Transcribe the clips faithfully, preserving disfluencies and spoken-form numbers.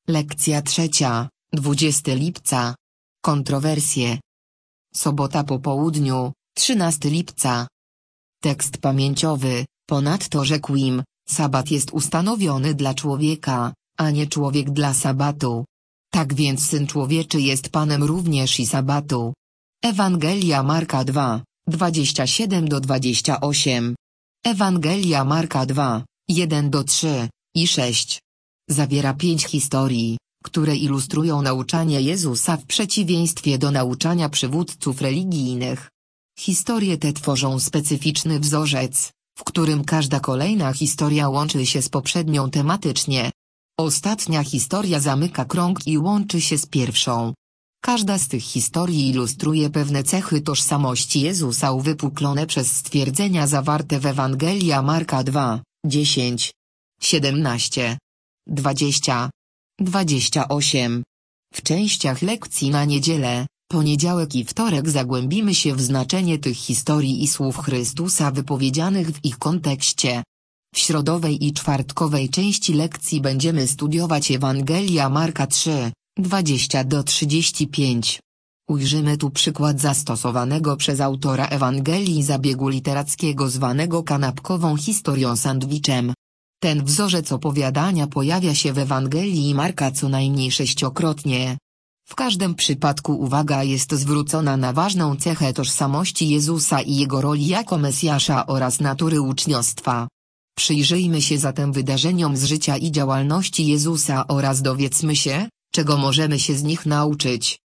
Lekcja trzecia, dwudziestego lipca. Kontrowersje. Sobota po południu, trzynastego lipca. Tekst pamięciowy. Ponadto rzekł im, sabat jest ustanowiony dla człowieka, a nie człowiek dla sabatu. Tak więc Syn Człowieczy jest Panem również i sabatu. Ewangelia Marka dwa, dwadzieścia siedem do dwudziestu ośmiu. Ewangelia Marka dwa, jeden do trzech i sześciu. Zawiera pięć historii, które ilustrują nauczanie Jezusa w przeciwieństwie do nauczania przywódców religijnych. Historie te tworzą specyficzny wzorzec, w którym każda kolejna historia łączy się z poprzednią tematycznie. Ostatnia historia zamyka krąg i łączy się z pierwszą. Każda z tych historii ilustruje pewne cechy tożsamości Jezusa uwypuklone przez stwierdzenia zawarte w Ewangelia Marka dwa, dziesięć, siedemnaście, dwadzieścia, dwadzieścia osiem. W częściach lekcji na niedzielę, poniedziałek i wtorek zagłębimy się w znaczenie tych historii i słów Chrystusa wypowiedzianych w ich kontekście. W środowej i czwartkowej części lekcji będziemy studiować Ewangelia Marka trzy, dwadzieścia do trzydziestu pięciu. Ujrzymy tu przykład zastosowanego przez autora Ewangelii zabiegu literackiego zwanego kanapkową historią sandwichem. Ten wzorzec opowiadania pojawia się w Ewangelii Marka co najmniej sześciokrotnie. W każdym przypadku uwaga jest zwrócona na ważną cechę tożsamości Jezusa i jego roli jako Mesjasza oraz natury uczniostwa. Przyjrzyjmy się zatem wydarzeniom z życia i działalności Jezusa oraz dowiedzmy się, czego możemy się z nich nauczyć.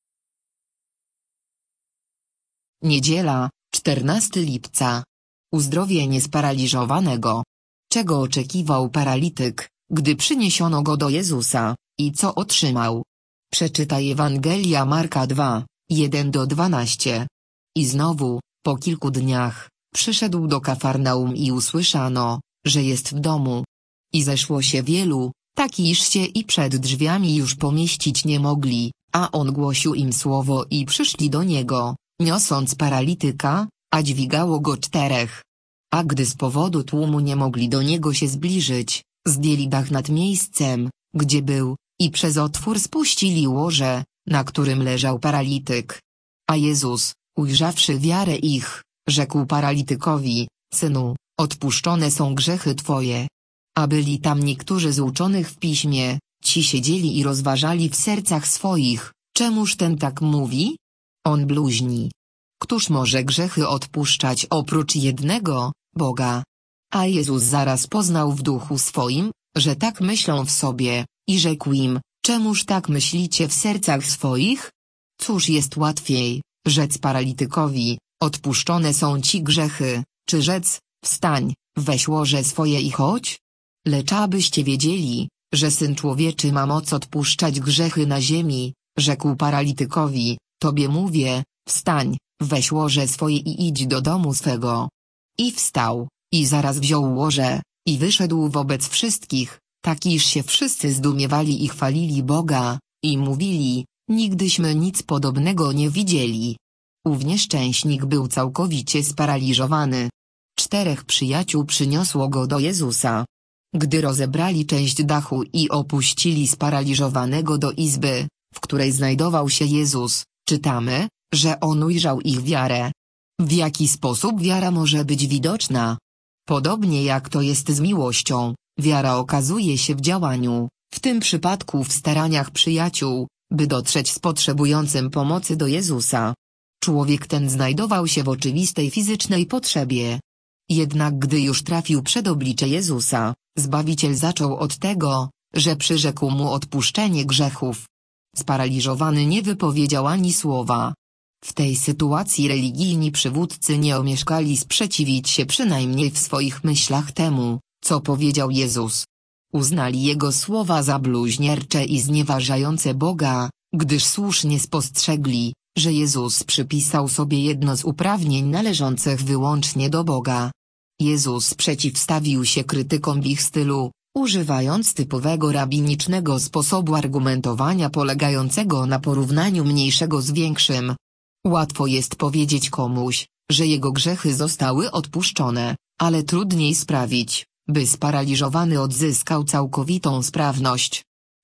Niedziela, czternastego lipca. Uzdrowienie sparaliżowanego. Czego oczekiwał paralityk, gdy przyniesiono go do Jezusa, i co otrzymał? Przeczytaj Ewangelia Marka dwa, jeden do dwunastu. I znowu, po kilku dniach, przyszedł do Kafarnaum i usłyszano, że jest w domu. I zeszło się wielu, tak iż się i przed drzwiami już pomieścić nie mogli, a on głosił im słowo i przyszli do niego, niosąc paralityka, a dźwigało go czterech. A gdy z powodu tłumu nie mogli do niego się zbliżyć, zdjęli dach nad miejscem, gdzie był, i przez otwór spuścili łoże, na którym leżał paralityk. A Jezus, ujrzawszy wiarę ich, rzekł paralitykowi, synu, odpuszczone są grzechy twoje. A byli tam niektórzy z uczonych w piśmie, ci siedzieli i rozważali w sercach swoich, czemuż ten tak mówi? On bluźni. Któż może grzechy odpuszczać oprócz jednego, Boga? A Jezus zaraz poznał w duchu swoim, że tak myślą w sobie, i rzekł im, czemuż tak myślicie w sercach swoich? Cóż jest łatwiej, rzec paralitykowi, odpuszczone są ci grzechy, czy rzec, wstań, weź łoże swoje i chodź? Lecz abyście wiedzieli, że Syn Człowieczy ma moc odpuszczać grzechy na ziemi, rzekł paralitykowi, tobie mówię, wstań, weź łoże swoje i idź do domu swego. I wstał, i zaraz wziął łoże, i wyszedł wobec wszystkich, tak iż się wszyscy zdumiewali i chwalili Boga, i mówili, nigdyśmy nic podobnego nie widzieli. Ów nieszczęśnik był całkowicie sparaliżowany. Czterech przyjaciół przyniosło go do Jezusa. Gdy rozebrali część dachu i opuścili sparaliżowanego do izby, w której znajdował się Jezus, czytamy, że on ujrzał ich wiarę. W jaki sposób wiara może być widoczna? Podobnie jak to jest z miłością, wiara okazuje się w działaniu, w tym przypadku w staraniach przyjaciół, by dotrzeć z potrzebującym pomocy do Jezusa. Człowiek ten znajdował się w oczywistej fizycznej potrzebie. Jednak gdy już trafił przed oblicze Jezusa, Zbawiciel zaczął od tego, że przyrzekł mu odpuszczenie grzechów. Sparaliżowany nie wypowiedział ani słowa. W tej sytuacji religijni przywódcy nie omieszkali sprzeciwić się przynajmniej w swoich myślach temu, co powiedział Jezus. Uznali jego słowa za bluźniercze i znieważające Boga, gdyż słusznie spostrzegli, że Jezus przypisał sobie jedno z uprawnień należących wyłącznie do Boga. Jezus przeciwstawił się krytykom w ich stylu, używając typowego rabinicznego sposobu argumentowania polegającego na porównaniu mniejszego z większym. Łatwo jest powiedzieć komuś, że jego grzechy zostały odpuszczone, ale trudniej sprawić, by sparaliżowany odzyskał całkowitą sprawność.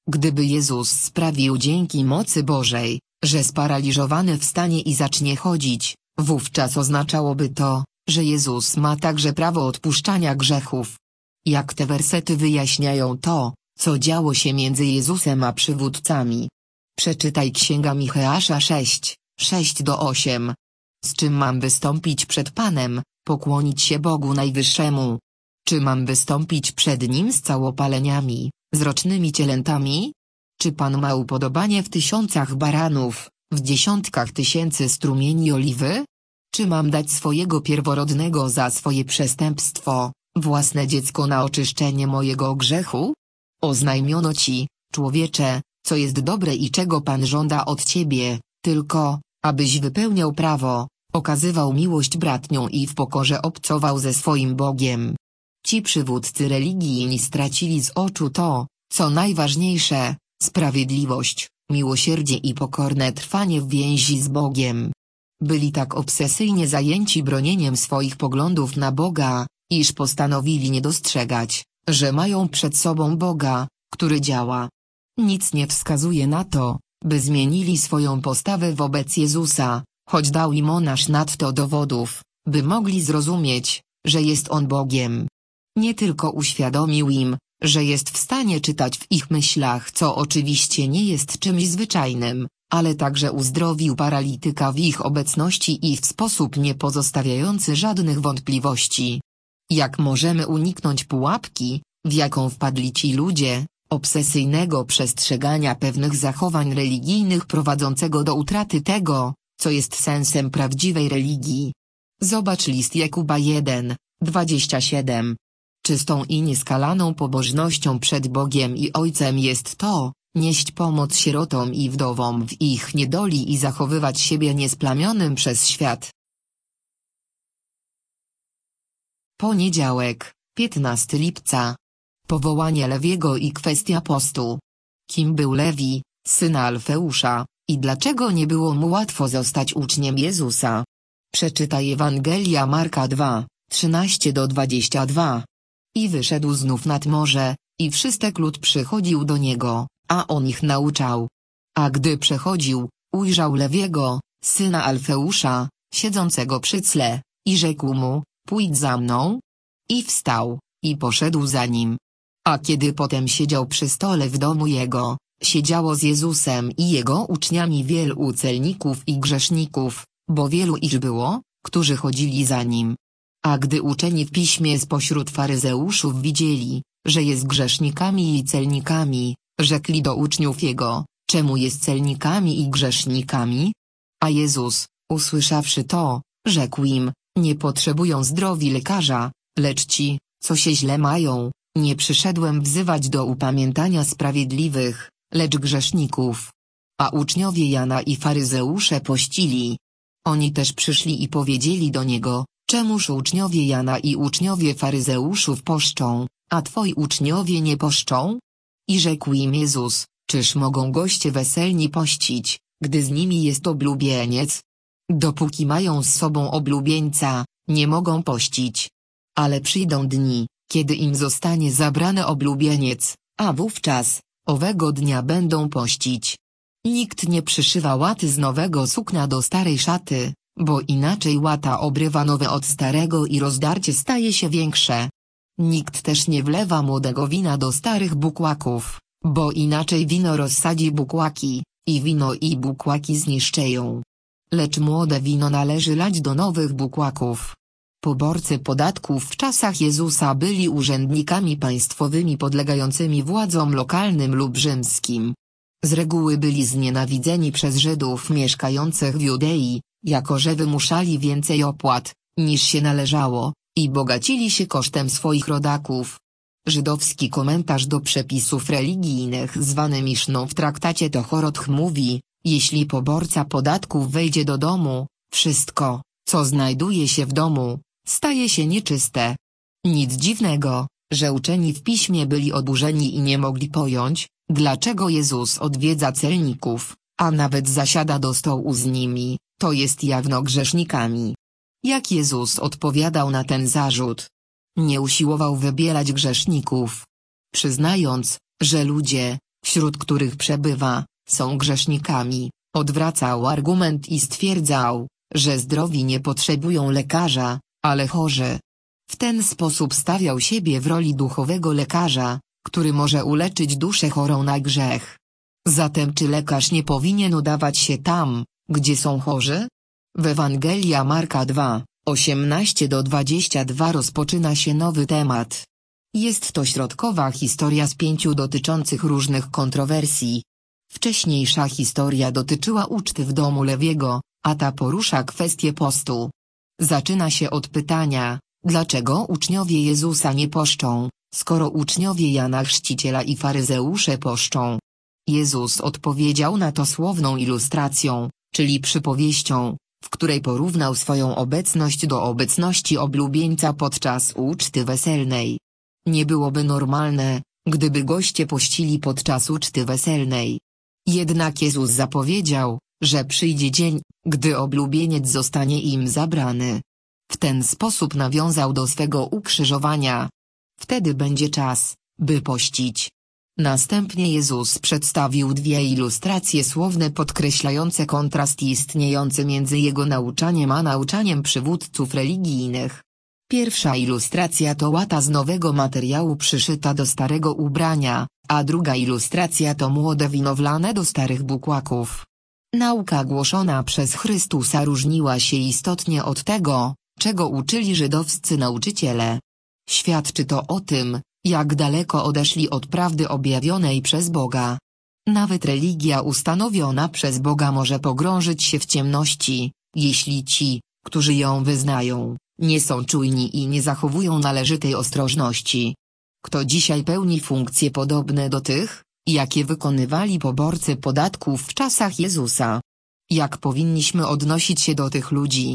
Gdyby Jezus sprawił dzięki mocy Bożej, że sparaliżowany wstanie i zacznie chodzić, wówczas oznaczałoby to, że Jezus ma także prawo odpuszczania grzechów. Jak te wersety wyjaśniają to, co działo się między Jezusem a przywódcami? Przeczytaj Księga Micheasza sześć, sześć do ósmego. Z czym mam wystąpić przed Panem, pokłonić się Bogu Najwyższemu? Czy mam wystąpić przed Nim z całopaleniami, z rocznymi cielętami? Czy Pan ma upodobanie w tysiącach baranów, w dziesiątkach tysięcy strumieni oliwy? Czy mam dać swojego pierworodnego za swoje przestępstwo, własne dziecko na oczyszczenie mojego grzechu? Oznajmiono ci, człowiecze, co jest dobre i czego Pan żąda od ciebie, tylko, abyś wypełniał prawo, okazywał miłość bratnią i w pokorze obcował ze swoim Bogiem. Ci przywódcy religijni stracili z oczu to, co najważniejsze, sprawiedliwość, miłosierdzie i pokorne trwanie w więzi z Bogiem. Byli tak obsesyjnie zajęci bronieniem swoich poglądów na Boga, iż postanowili nie dostrzegać, że mają przed sobą Boga, który działa. Nic nie wskazuje na to, by zmienili swoją postawę wobec Jezusa, choć dał im on aż nadto dowodów, by mogli zrozumieć, że jest On Bogiem. Nie tylko uświadomił im, że jest w stanie czytać w ich myślach, co oczywiście nie jest czymś zwyczajnym, ale także uzdrowił paralityka w ich obecności i w sposób nie pozostawiający żadnych wątpliwości. Jak możemy uniknąć pułapki, w jaką wpadli ci ludzie, obsesyjnego przestrzegania pewnych zachowań religijnych prowadzącego do utraty tego, co jest sensem prawdziwej religii? Zobacz list Jakuba jeden, dwadzieścia siedem. Czystą i nieskalaną pobożnością przed Bogiem i Ojcem jest to, nieść pomoc sierotom i wdowom w ich niedoli i zachowywać siebie niesplamionym przez świat. Poniedziałek, piętnastego lipca. Powołanie Lewiego i kwestia postu. Kim był Lewi, syn Alfeusza, i dlaczego nie było mu łatwo zostać uczniem Jezusa? Przeczytaj Ewangelia Marka dwa, trzynaście do dwudziestu dwóch. I wyszedł znów nad morze, i wszystek lud przychodził do niego, a on ich nauczał. A gdy przechodził, ujrzał Lewiego, syna Alfeusza, siedzącego przy cle, i rzekł mu, pójdź za mną. I wstał, i poszedł za nim. A kiedy potem siedział przy stole w domu jego, siedziało z Jezusem i jego uczniami wielu celników i grzeszników, bo wielu ich było, którzy chodzili za nim. A gdy uczeni w piśmie spośród faryzeuszów widzieli, że jest grzesznikami i celnikami, rzekli do uczniów jego, czemu jest celnikami i grzesznikami? A Jezus, usłyszawszy to, rzekł im, nie potrzebują zdrowi lekarza, lecz ci, co się źle mają. Nie przyszedłem wzywać do upamiętania sprawiedliwych, lecz grzeszników. A uczniowie Jana i faryzeusze pościli. Oni też przyszli i powiedzieli do niego, czemuż uczniowie Jana i uczniowie faryzeuszów poszczą, a twoi uczniowie nie poszczą? I rzekł im Jezus, czyż mogą goście weselni pościć, gdy z nimi jest oblubieniec? Dopóki mają z sobą oblubieńca, nie mogą pościć. Ale przyjdą dni, kiedy im zostanie zabrany oblubieniec, a wówczas, owego dnia będą pościć. Nikt nie przyszywa łaty z nowego sukna do starej szaty, bo inaczej łata obrywa nowe od starego i rozdarcie staje się większe. Nikt też nie wlewa młodego wina do starych bukłaków, bo inaczej wino rozsadzi bukłaki, i wino i bukłaki zniszczeją. Lecz młode wino należy lać do nowych bukłaków. Poborcy podatków w czasach Jezusa byli urzędnikami państwowymi podlegającymi władzom lokalnym lub rzymskim. Z reguły byli znienawidzeni przez Żydów mieszkających w Judei, jako że wymuszali więcej opłat, niż się należało, i bogacili się kosztem swoich rodaków. Żydowski komentarz do przepisów religijnych zwany Miszną w traktacie Tochorot mówi, jeśli poborca podatków wejdzie do domu, wszystko, co znajduje się w domu, staje się nieczyste. Nic dziwnego, że uczeni w piśmie byli oburzeni i nie mogli pojąć, dlaczego Jezus odwiedza celników, a nawet zasiada do stołu z nimi, to jest jawno grzesznikami. Jak Jezus odpowiadał na ten zarzut? Nie usiłował wybielać grzeszników. Przyznając, że ludzie, wśród których przebywa, są grzesznikami, odwracał argument i stwierdzał, że zdrowi nie potrzebują lekarza, ale chorzy. W ten sposób stawiał siebie w roli duchowego lekarza, który może uleczyć duszę chorą na grzech. Zatem czy lekarz nie powinien udawać się tam, gdzie są chorzy? W Ewangelia Marka dwa, osiemnaście do dwudziestu dwóch rozpoczyna się nowy temat. Jest to środkowa historia z pięciu dotyczących różnych kontrowersji. Wcześniejsza historia dotyczyła uczty w domu Lewiego, a ta porusza kwestię postu. Zaczyna się od pytania, dlaczego uczniowie Jezusa nie poszczą, skoro uczniowie Jana Chrzciciela i faryzeusze poszczą. Jezus odpowiedział na to słowną ilustracją, czyli przypowieścią, w której porównał swoją obecność do obecności oblubieńca podczas uczty weselnej. Nie byłoby normalne, gdyby goście pościli podczas uczty weselnej. Jednak Jezus zapowiedział, że przyjdzie dzień, gdy oblubieniec zostanie im zabrany. W ten sposób nawiązał do swego ukrzyżowania. Wtedy będzie czas, by pościć. Następnie Jezus przedstawił dwie ilustracje słowne podkreślające kontrast istniejący między jego nauczaniem a nauczaniem przywódców religijnych. Pierwsza ilustracja to łata z nowego materiału przyszyta do starego ubrania, a druga ilustracja to młode wino wlane do starych bukłaków. Nauka głoszona przez Chrystusa różniła się istotnie od tego, czego uczyli żydowscy nauczyciele. Świadczy to o tym, jak daleko odeszli od prawdy objawionej przez Boga. Nawet religia ustanowiona przez Boga może pogrążyć się w ciemności, jeśli ci, którzy ją wyznają, nie są czujni i nie zachowują należytej ostrożności. Kto dzisiaj pełni funkcje podobne do tych, jakie wykonywali poborcy podatków w czasach Jezusa? Jak powinniśmy odnosić się do tych ludzi?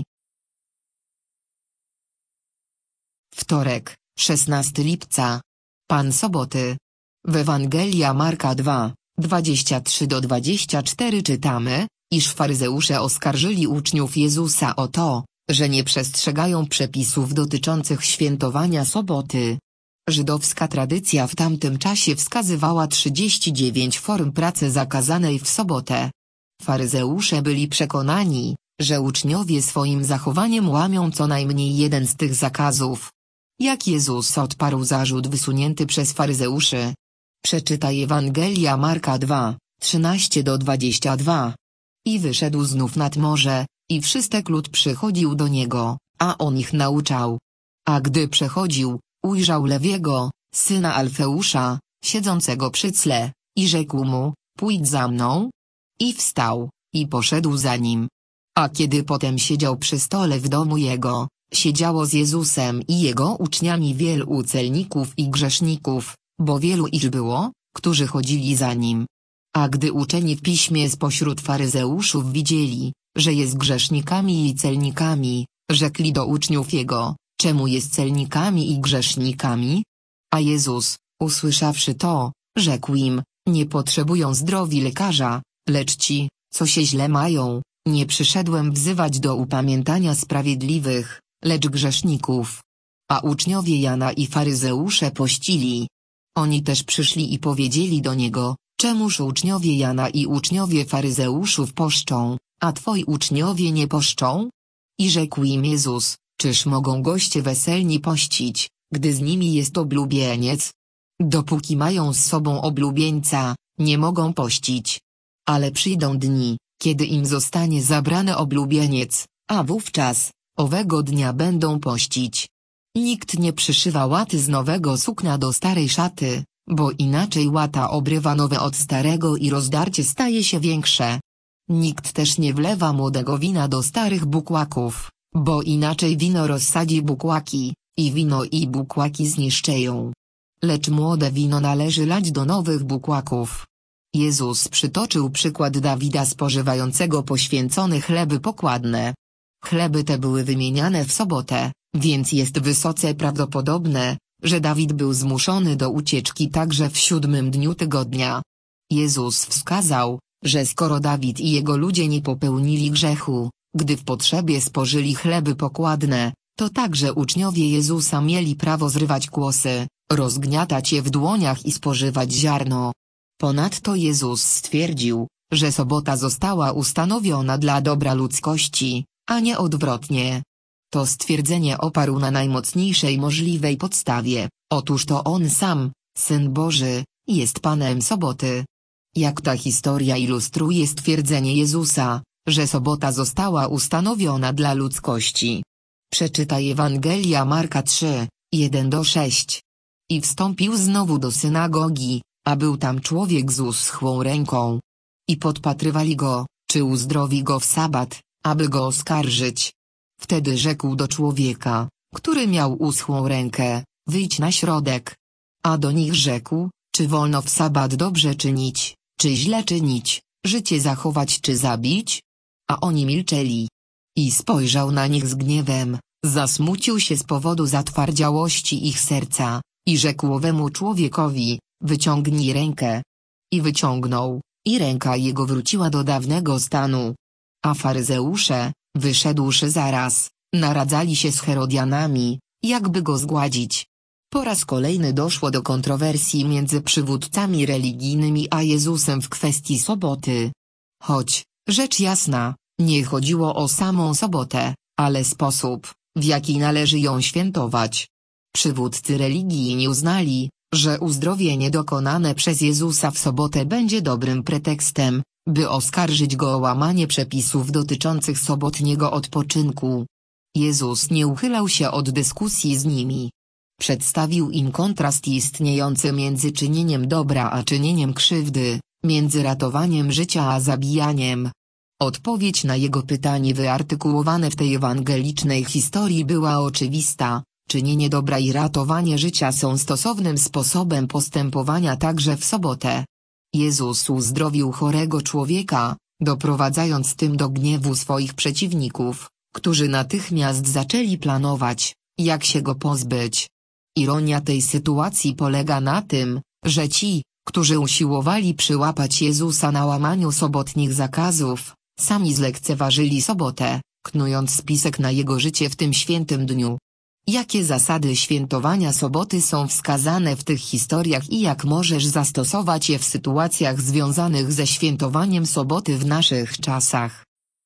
Wtorek, szesnastego lipca. Pan soboty. W Ewangelia Marka dwa, dwadzieścia trzy do dwudziestu czterech czytamy, iż faryzeusze oskarżyli uczniów Jezusa o to, że nie przestrzegają przepisów dotyczących świętowania soboty. Żydowska tradycja w tamtym czasie wskazywała trzydzieści dziewięć form pracy zakazanej w sobotę. Faryzeusze byli przekonani, że uczniowie swoim zachowaniem łamią co najmniej jeden z tych zakazów. Jak Jezus odparł zarzut wysunięty przez faryzeuszy? Przeczytaj Ewangelia Marka dwa, trzynaście do dwudziestu dwóch. I wyszedł znów nad morze, i wszystek lud przychodził do niego, a on ich nauczał. A gdy przechodził, ujrzał Lewiego, syna Alfeusza, siedzącego przy cle, i rzekł mu, pójdź za mną. I wstał, i poszedł za nim. A kiedy potem siedział przy stole w domu jego, siedziało z Jezusem i jego uczniami wielu celników i grzeszników, bo wielu ich było, którzy chodzili za nim. A gdy uczeni w piśmie spośród faryzeuszów widzieli, że jest grzesznikami i celnikami, rzekli do uczniów jego, czemu jest celnikami i grzesznikami? A Jezus, usłyszawszy to, rzekł im, nie potrzebują zdrowi lekarza, lecz ci, co się źle mają. Nie przyszedłem wzywać do upamiętania sprawiedliwych, lecz grzeszników. A uczniowie Jana i faryzeusze pościli. Oni też przyszli i powiedzieli do niego, czemuż uczniowie Jana i uczniowie faryzeuszów poszczą, a twoi uczniowie nie poszczą? I rzekł im Jezus, czyż mogą goście weselni pościć, gdy z nimi jest oblubieniec? Dopóki mają z sobą oblubieńca, nie mogą pościć. Ale przyjdą dni, kiedy im zostanie zabrany oblubieniec, a wówczas, owego dnia będą pościć. Nikt nie przyszywa łaty z nowego sukna do starej szaty, bo inaczej łata obrywa nowe od starego i rozdarcie staje się większe. Nikt też nie wlewa młodego wina do starych bukłaków, bo inaczej wino rozsadzi bukłaki, i wino i bukłaki zniszczeją. Lecz młode wino należy lać do nowych bukłaków. Jezus przytoczył przykład Dawida spożywającego poświęcone chleby pokładne. Chleby te były wymieniane w sobotę, więc jest wysoce prawdopodobne, że Dawid był zmuszony do ucieczki także w siódmym dniu tygodnia. Jezus wskazał, że skoro Dawid i jego ludzie nie popełnili grzechu, gdy w potrzebie spożyli chleby pokładne, to także uczniowie Jezusa mieli prawo zrywać kłosy, rozgniatać je w dłoniach i spożywać ziarno. Ponadto Jezus stwierdził, że sobota została ustanowiona dla dobra ludzkości, a nie odwrotnie. To stwierdzenie oparł na najmocniejszej możliwej podstawie, otóż to On sam, Syn Boży, jest Panem soboty. Jak ta historia ilustruje stwierdzenie Jezusa, że sobota została ustanowiona dla ludzkości. Przeczytaj Ewangelia Marka trzy, jeden do sześć. I wstąpił znowu do synagogi, a był tam człowiek z uschłą ręką. I podpatrywali go, czy uzdrowi go w sabat, aby go oskarżyć. Wtedy rzekł do człowieka, który miał uschłą rękę, wyjdź na środek. A do nich rzekł, czy wolno w sabat dobrze czynić, czy źle czynić, życie zachować czy zabić? A oni milczeli. I spojrzał na nich z gniewem, zasmucił się z powodu zatwardziałości ich serca, i rzekł owemu człowiekowi, wyciągnij rękę. I wyciągnął, i ręka jego wróciła do dawnego stanu. A faryzeusze, wyszedłszy zaraz, naradzali się z Herodianami, jakby go zgładzić. Po raz kolejny doszło do kontrowersji między przywódcami religijnymi a Jezusem w kwestii soboty. Choć, rzecz jasna, nie chodziło o samą sobotę, ale sposób, w jaki należy ją świętować. Przywódcy religijni uznali, że uzdrowienie dokonane przez Jezusa w sobotę będzie dobrym pretekstem, by oskarżyć go o łamanie przepisów dotyczących sobotniego odpoczynku. Jezus nie uchylał się od dyskusji z nimi. Przedstawił im kontrast istniejący między czynieniem dobra a czynieniem krzywdy, między ratowaniem życia a zabijaniem. Odpowiedź na jego pytanie wyartykułowane w tej ewangelicznej historii była oczywista. Czynienie dobra i ratowanie życia są stosownym sposobem postępowania także w sobotę. Jezus uzdrowił chorego człowieka, doprowadzając tym do gniewu swoich przeciwników, którzy natychmiast zaczęli planować, jak się go pozbyć. Ironia tej sytuacji polega na tym, że ci, którzy usiłowali przyłapać Jezusa na łamaniu sobotnich zakazów, sami zlekceważyli sobotę, knując spisek na jego życie w tym świętym dniu. Jakie zasady świętowania soboty są wskazane w tych historiach i jak możesz zastosować je w sytuacjach związanych ze świętowaniem soboty w naszych czasach?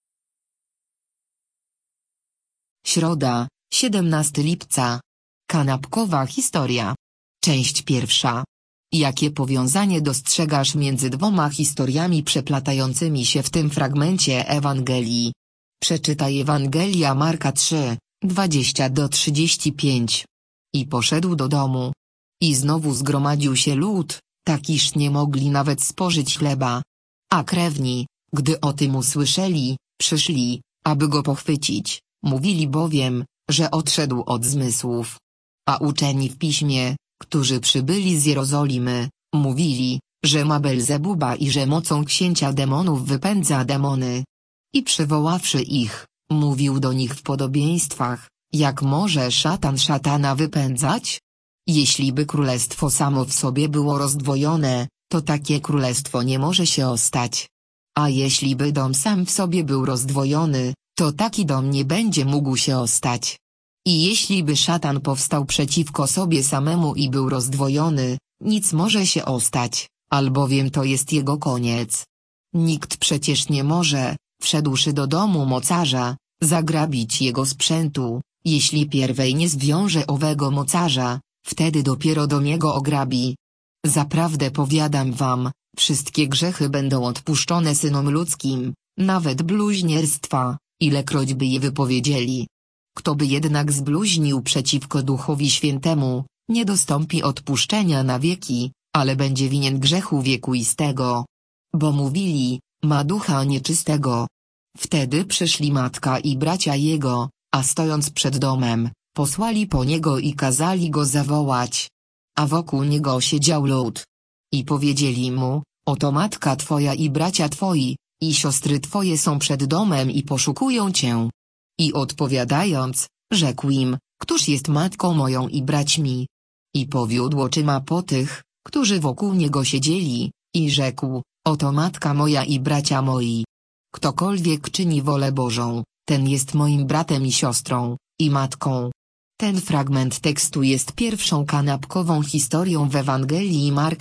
Środa, siedemnastego lipca. Kanapkowa historia. Część pierwsza. Jakie powiązanie dostrzegasz między dwoma historiami przeplatającymi się w tym fragmencie Ewangelii? Przeczytaj Ewangelia Marka trzy, dwadzieścia do trzydziestu pięciu. I poszedł do domu. I znowu zgromadził się lud, tak iż nie mogli nawet spożyć chleba. A krewni, gdy o tym usłyszeli, przyszli, aby go pochwycić, mówili bowiem, że odszedł od zmysłów. A uczeni w piśmie, którzy przybyli z Jerozolimy, mówili, że ma Belzebuba i że mocą księcia demonów wypędza demony. I przywoławszy ich, mówił do nich w podobieństwach, jak może szatan szatana wypędzać? Jeśli by królestwo samo w sobie było rozdwojone, to takie królestwo nie może się ostać. A jeśli by dom sam w sobie był rozdwojony, to taki dom nie będzie mógł się ostać. I jeśli by szatan powstał przeciwko sobie samemu i był rozdwojony, nic może się ostać, albowiem to jest jego koniec. Nikt przecież nie może, wszedłszy do domu mocarza, zagrabić jego sprzętu, jeśli pierwej nie zwiąże owego mocarza, wtedy dopiero dom jego ograbi. Zaprawdę powiadam wam, wszystkie grzechy będą odpuszczone synom ludzkim, nawet bluźnierstwa, ilekroć by je wypowiedzieli. Kto by jednak zbluźnił przeciwko Duchowi Świętemu, nie dostąpi odpuszczenia na wieki, ale będzie winien grzechu wiekuistego. Bo mówili, ma ducha nieczystego. Wtedy przyszli matka i bracia jego, a stojąc przed domem, posłali po niego i kazali go zawołać. A wokół niego siedział lud. I powiedzieli mu, oto matka twoja i bracia twoi, i siostry twoje są przed domem i poszukują cię. I odpowiadając, rzekł im, któż jest matką moją i braćmi? I powiódł oczyma po tych, którzy wokół niego siedzieli, i rzekł, oto matka moja i bracia moi. Ktokolwiek czyni wolę Bożą, ten jest moim bratem i siostrą, i matką. Ten fragment tekstu jest pierwszą kanapkową historią w Ewangelii Marka,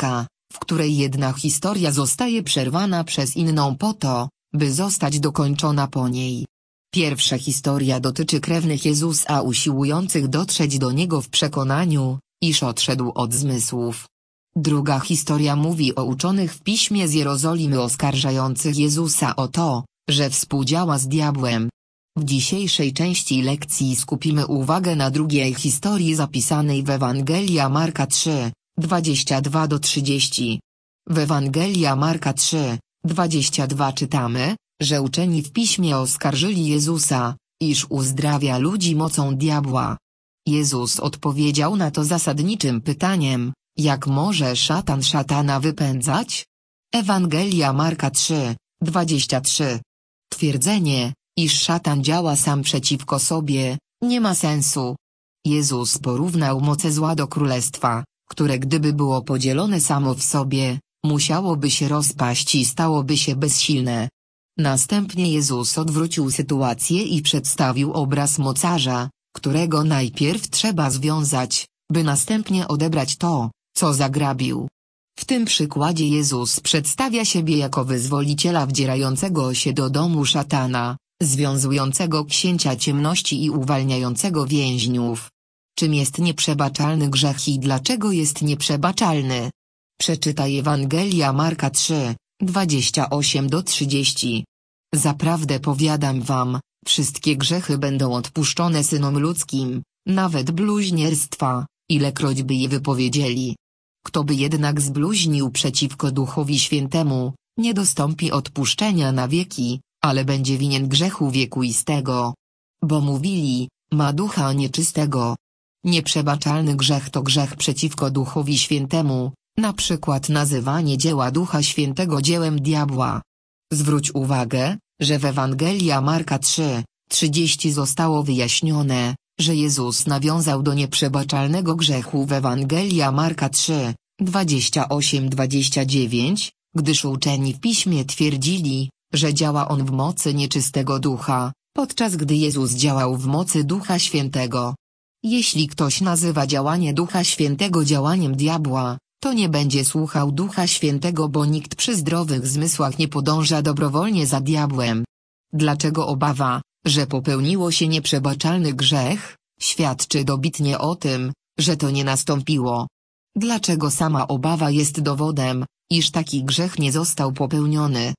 w której jedna historia zostaje przerwana przez inną po to, by zostać dokończona po niej. Pierwsza historia dotyczy krewnych Jezusa usiłujących dotrzeć do Niego w przekonaniu, iż odszedł od zmysłów. Druga historia mówi o uczonych w Piśmie z Jerozolimy oskarżających Jezusa o to, że współdziała z diabłem. W dzisiejszej części lekcji skupimy uwagę na drugiej historii zapisanej w Ewangelia Marka trzy, dwadzieścia dwa do trzydziestu. W Ewangelia Marka trzy, dwadzieścia dwa czytamy, że uczeni w Piśmie oskarżyli Jezusa, iż uzdrawia ludzi mocą diabła. Jezus odpowiedział na to zasadniczym pytaniem: jak może szatan szatana wypędzać? Ewangelia Marka trzy, dwadzieścia trzy. Twierdzenie, iż szatan działa sam przeciwko sobie, nie ma sensu. Jezus porównał moce zła do królestwa, które gdyby było podzielone samo w sobie, musiałoby się rozpaść i stałoby się bezsilne. Następnie Jezus odwrócił sytuację i przedstawił obraz mocarza, którego najpierw trzeba związać, by następnie odebrać to, co zagrabił. W tym przykładzie Jezus przedstawia siebie jako wyzwoliciela wdzierającego się do domu szatana, związującego księcia ciemności i uwalniającego więźniów. Czym jest nieprzebaczalny grzech i dlaczego jest nieprzebaczalny? Przeczytaj Ewangelia Marka trzy, dwadzieścia osiem do trzydziestu. Zaprawdę powiadam wam, wszystkie grzechy będą odpuszczone synom ludzkim, nawet bluźnierstwa, ilekroć by je wypowiedzieli. Kto by jednak zbluźnił przeciwko Duchowi Świętemu, nie dostąpi odpuszczenia na wieki, ale będzie winien grzechu wiekuistego. Bo mówili, ma ducha nieczystego. Nieprzebaczalny grzech to grzech przeciwko Duchowi Świętemu, na przykład nazywanie dzieła Ducha Świętego dziełem diabła. Zwróć uwagę, że w Ewangelia Marka trzy, trzydziestu zostało wyjaśnione, że Jezus nawiązał do nieprzebaczalnego grzechu w Ewangelia Marka trzy, dwadzieścia osiem do dwudziestu dziewięciu, gdyż uczeni w Piśmie twierdzili, że działa on w mocy nieczystego ducha, podczas gdy Jezus działał w mocy Ducha Świętego. Jeśli ktoś nazywa działanie Ducha Świętego działaniem diabła, to nie będzie słuchał Ducha Świętego, bo nikt przy zdrowych zmysłach nie podąża dobrowolnie za diabłem. Dlaczego obawa, że popełniło się nieprzebaczalny grzech, świadczy dobitnie o tym, że to nie nastąpiło. Dlaczego sama obawa jest dowodem, iż taki grzech nie został popełniony?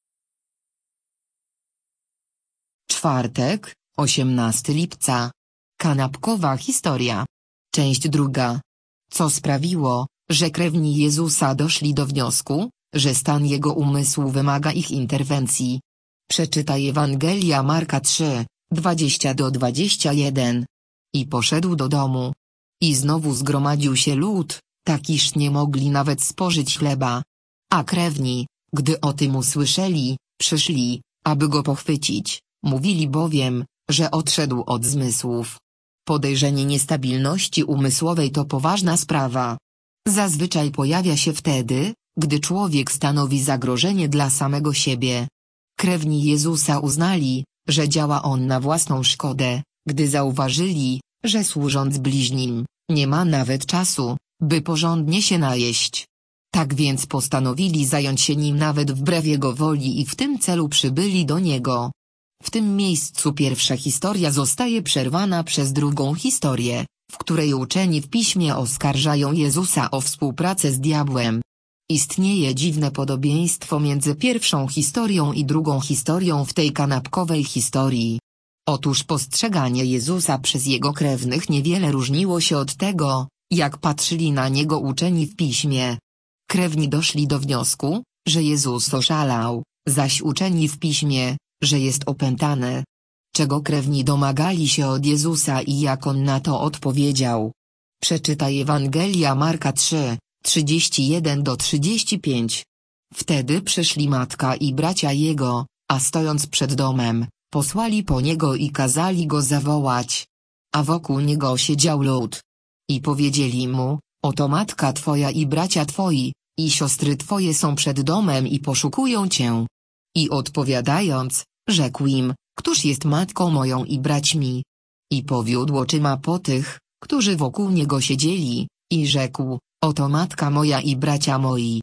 Czwartek, osiemnastego lipca. Kanapkowa historia. Część druga. Co sprawiło, że krewni Jezusa doszli do wniosku, że stan jego umysłu wymaga ich interwencji? Przeczytaj Ewangelia Marka trzy, dwadzieścia do dwudziestu jeden. I poszedł do domu. I znowu zgromadził się lud, tak iż nie mogli nawet spożyć chleba. A krewni, gdy o tym usłyszeli, przyszli, aby go pochwycić, mówili bowiem, że odszedł od zmysłów. Podejrzenie niestabilności umysłowej to poważna sprawa. Zazwyczaj pojawia się wtedy, gdy człowiek stanowi zagrożenie dla samego siebie. Krewni Jezusa uznali, że działa on na własną szkodę, gdy zauważyli, że służąc bliźnim, nie ma nawet czasu, by porządnie się najeść. Tak więc postanowili zająć się nim nawet wbrew jego woli i w tym celu przybyli do niego. W tym miejscu pierwsza historia zostaje przerwana przez drugą historię, w której uczeni w Piśmie oskarżają Jezusa o współpracę z diabłem. Istnieje dziwne podobieństwo między pierwszą historią i drugą historią w tej kanapkowej historii. Otóż postrzeganie Jezusa przez jego krewnych niewiele różniło się od tego, jak patrzyli na niego uczeni w Piśmie. Krewni doszli do wniosku, że Jezus oszalał, zaś uczeni w Piśmie, że jest opętany. Czego krewni domagali się od Jezusa i jak on na to odpowiedział? Przeczytaj Ewangelia Marka trzy, trzydzieści jeden do trzydziestu pięciu. Wtedy przyszli matka i bracia jego, a stojąc przed domem, posłali po niego i kazali go zawołać. A wokół niego siedział lud. I powiedzieli mu, oto matka twoja i bracia twoi, i siostry twoje są przed domem i poszukują cię. I odpowiadając, rzekł im, któż jest matką moją i braćmi? I powiódł oczyma po tych, którzy wokół niego siedzieli, i rzekł, oto matka moja i bracia moi.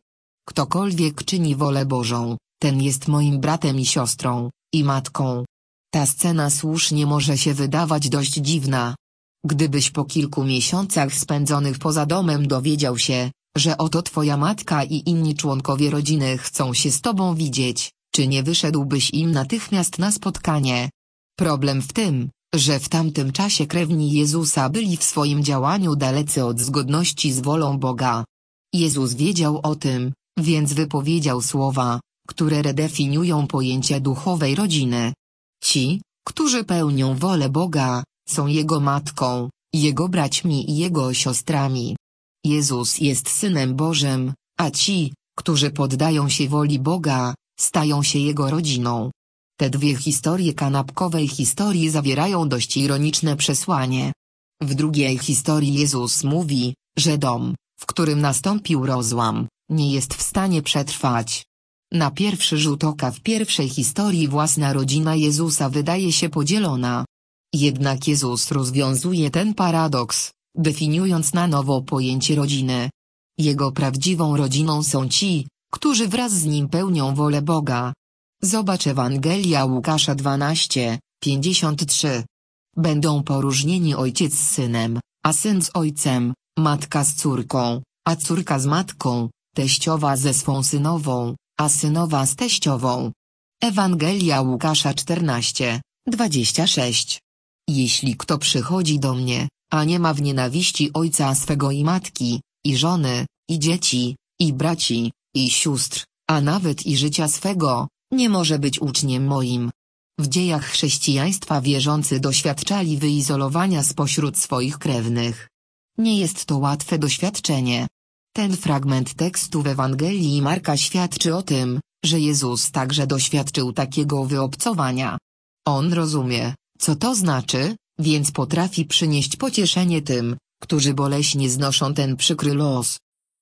ktokolwiek czyni wolę Bożą, ten jest moim bratem i siostrą, i matką. Ta scena słusznie może się wydawać dość dziwna. Gdybyś po kilku miesiącach spędzonych poza domem dowiedział się, że oto twoja matka i inni członkowie rodziny chcą się z tobą widzieć, czy nie wyszedłbyś im natychmiast na spotkanie? Problem w tym, że w tamtym czasie krewni Jezusa byli w swoim działaniu dalecy od zgodności z wolą Boga. Jezus wiedział o tym, więc wypowiedział słowa, które redefiniują pojęcie duchowej rodziny. Ci, którzy pełnią wolę Boga, są Jego matką, Jego braćmi i Jego siostrami. Jezus jest Synem Bożym, a ci, którzy poddają się woli Boga, stają się Jego rodziną. Te dwie historie kanapkowej historii zawierają dość ironiczne przesłanie. W drugiej historii Jezus mówi, że dom, w którym nastąpił rozłam, nie jest w stanie przetrwać. Na pierwszy rzut oka w pierwszej historii własna rodzina Jezusa wydaje się podzielona. Jednak Jezus rozwiązuje ten paradoks, definiując na nowo pojęcie rodziny. Jego prawdziwą rodziną są ci, którzy wraz z Nim pełnią wolę Boga. Zobacz Ewangelia Łukasza dwanaście, pięćdziesiąt trzy. Będą poróżnieni ojciec z synem, a syn z ojcem, matka z córką, a córka z matką, teściowa ze swą synową, a synowa z teściową. Ewangelia Łukasza czternaście, dwadzieścia sześć. Jeśli kto przychodzi do mnie, a nie ma w nienawiści ojca swego i matki, i żony, i dzieci, i braci, i sióstr, a nawet i życia swego, nie może być uczniem moim. W dziejach chrześcijaństwa wierzący doświadczali wyizolowania spośród swoich krewnych. Nie jest to łatwe doświadczenie. Ten fragment tekstu w Ewangelii Marka świadczy o tym, że Jezus także doświadczył takiego wyobcowania. On rozumie, co to znaczy, więc potrafi przynieść pocieszenie tym, którzy boleśnie znoszą ten przykry los.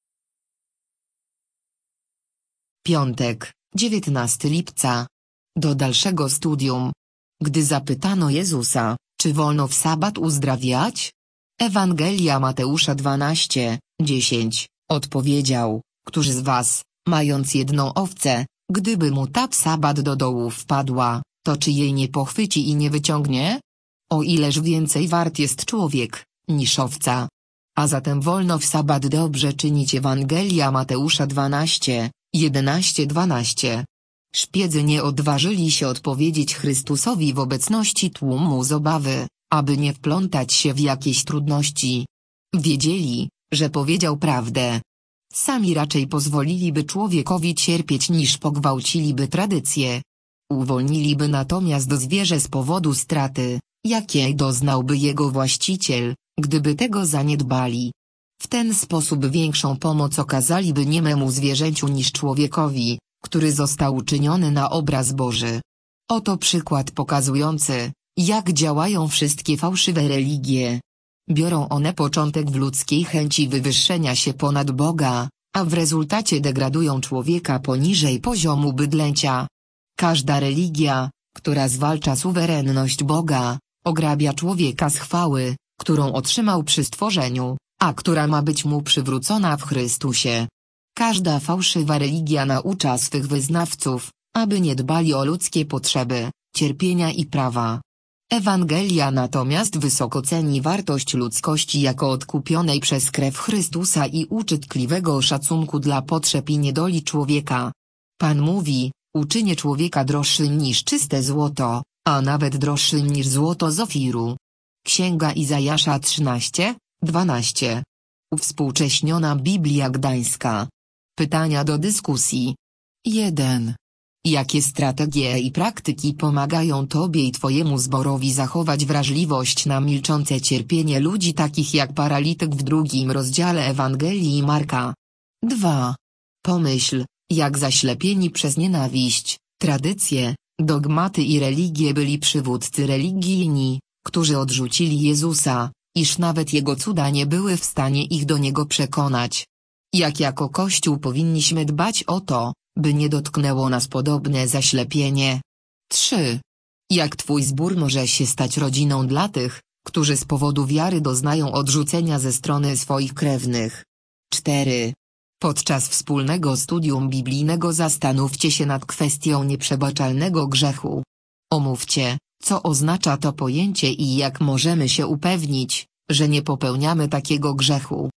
Piątek, dziewiętnastego lipca. Do dalszego studium. Gdy zapytano Jezusa, czy wolno w sabat uzdrawiać? Ewangelia Mateusza dwanaście, dziesięć, odpowiedział, któż z was, mając jedną owcę, gdyby mu ta w sabat do dołu wpadła, to czy jej nie pochwyci i nie wyciągnie? O ileż więcej wart jest człowiek, niż owca. A zatem wolno w sabat dobrze czynić. Ewangelia Mateusza dwanaście, jedenaście dwanaście. Szpiedzy nie odważyli się odpowiedzieć Chrystusowi w obecności tłumu z obawy, aby nie wplątać się w jakieś trudności. Wiedzieli, że powiedział prawdę. Sami raczej pozwoliliby człowiekowi cierpieć niż pogwałciliby tradycję. Uwolniliby natomiast zwierzę z powodu straty, jakiej doznałby jego właściciel, gdyby tego zaniedbali. W ten sposób większą pomoc okazaliby niememu zwierzęciu niż człowiekowi, który został uczyniony na obraz Boży. Oto przykład pokazujący, jak działają wszystkie fałszywe religie. Biorą one początek w ludzkiej chęci wywyższenia się ponad Boga, a w rezultacie degradują człowieka poniżej poziomu bydlęcia. Każda religia, która zwalcza suwerenność Boga, ograbia człowieka z chwały, którą otrzymał przy stworzeniu, a która ma być mu przywrócona w Chrystusie. Każda fałszywa religia naucza swych wyznawców, aby nie dbali o ludzkie potrzeby, cierpienia i prawa. Ewangelia natomiast wysoko ceni wartość ludzkości jako odkupionej przez krew Chrystusa i uczy tkliwego szacunku dla potrzeb i niedoli człowieka. Pan mówi, uczynię człowieka droższym niż czyste złoto, a nawet droższym niż złoto z Ofiru. Księga Izajasza trzynaście, dwanaście. Uwspółcześniona Biblia Gdańska. Pytania do dyskusji. jeden. Jakie strategie i praktyki pomagają Tobie i Twojemu zborowi zachować wrażliwość na milczące cierpienie ludzi takich jak paralityk w drugim rozdziale Ewangelii Marka? dwa. Pomyśl, jak zaślepieni przez nienawiść, tradycje, dogmaty i religie byli przywódcy religijni, którzy odrzucili Jezusa, iż nawet Jego cuda nie były w stanie ich do Niego przekonać. Jak jako Kościół powinniśmy dbać o to, by nie dotknęło nas podobne zaślepienie. trzy. Jak Twój zbór może się stać rodziną dla tych, którzy z powodu wiary doznają odrzucenia ze strony swoich krewnych? cztery. Podczas wspólnego studium biblijnego zastanówcie się nad kwestią nieprzebaczalnego grzechu. Omówcie, co oznacza to pojęcie i jak możemy się upewnić, że nie popełniamy takiego grzechu.